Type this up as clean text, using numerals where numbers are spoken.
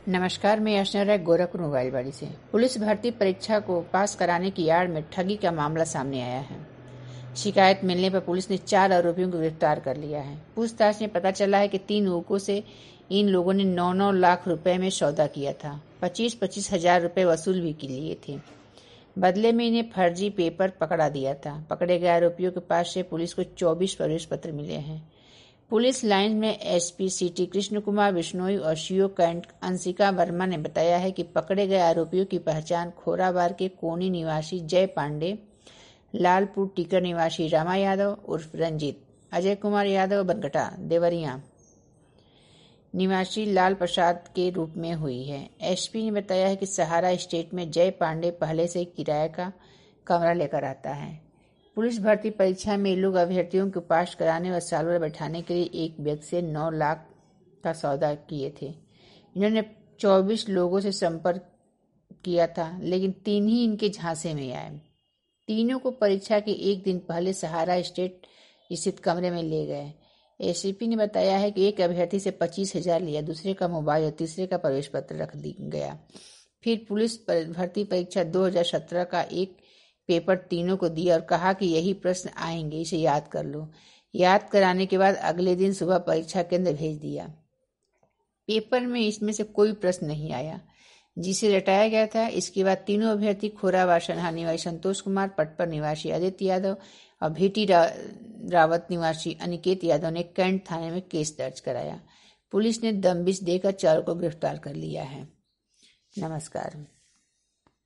नमस्कार, मैं अर्चना राय गोरखपुर मोबाइलवाड़ी से। पुलिस भर्ती परीक्षा को पास कराने की आड़ में ठगी का मामला सामने आया है। शिकायत मिलने पर पुलिस ने 4 आरोपियों को गिरफ्तार कर लिया है। पूछताछ में पता चला है कि 3 युवकों से इन लोगों ने 9-9 लाख रुपए में सौदा किया था। 25-25 हजार रुपए वसूल भी लिए थे। बदले में इन्हें फर्जी पेपर पकड़ा दिया था। पकड़े गए आरोपियों के पास से पुलिस को 24 प्रवेश पत्र मिले हैं। पुलिस लाइन में एसपी सिटी कृष्ण कुमार बिश्नोई और सीओ कैंट अंशिका वर्मा ने बताया है कि पकड़े गए आरोपियों की पहचान खोराबार के कोनी निवासी जय पांडे, लालपुर टीकर निवासी रामा यादव उर्फ रंजीत, अजय कुमार यादव बनगटा देवरिया निवासी लाल प्रसाद के रूप में हुई है। एसपी ने बताया है कि सहारा स्टेट में जय पांडे पहले से किराए का कमरा लेकर आता है। पुलिस भर्ती परीक्षा में लोग अभ्यर्थियों को पास कराने और साल भर बैठाने के लिए एक व्यक्ति से 9 लाख का सौदा किए थे। इन्होंने 24 लोगों से संपर्क किया था, लेकिन 3 ही इनके झांसे में आए। तीनों को परीक्षा के एक दिन पहले सहारा स्टेट स्थित कमरे में ले गए। एसीपी ने बताया है कि एक अभ्यर्थी से 25,000 लिया, दूसरे का मोबाइल और तीसरे का प्रवेश पत्र रख गया। फिर पुलिस भर्ती परीक्षा 2017 का एक पेपर तीनों को दिया और कहा कि यही प्रश्न आएंगे, इसे याद कर लो। याद कराने के बाद अगले दिन सुबह परीक्षा केंद्र भेज दिया। पेपर में इसमें से कोई प्रश्न नहीं आया जिसे रटाया गया था। इसके बाद तीनों अभ्यर्थी खोराबार सनहा निवासी संतोष कुमार, पटपर निवासी आदित्य यादव और भीटी रावत निवासी अनिकेत यादव ने कैंट थाने में केस दर्ज कराया। पुलिस ने दबिश देकर 4 को गिरफ्तार कर लिया है। नमस्कार।